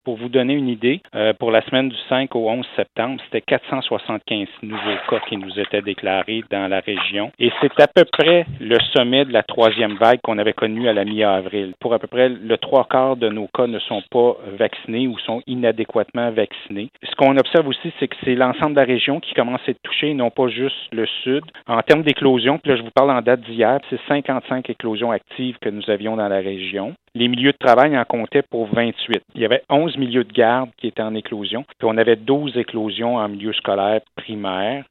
Pour vous donner une idée, pour la semaine du 5 au 11 septembre, c'était 475 nouveaux cas qui nous étaient déclarés dans la région. Et c'est à peu près le sommet de la troisième vague qu'on avait connue à la mi-avril. Pour à peu près le trois quarts de nos cas ne sont pas vaccinés ou sont inadéquatement vaccinés. Ce qu'on observe aussi, c'est que c'est l'ensemble de la région qui commence à être touché, non pas juste le sud. En termes d'éclosion, puis là je vous parle en date d'hier, c'est 55 éclosions actives que nous avions dans la région. Les milieux de travail en comptaient pour 28. Il y avait 11 milieux de garde qui étaient en éclosion, puis on avait 12 éclosions en milieu scolaire primaire.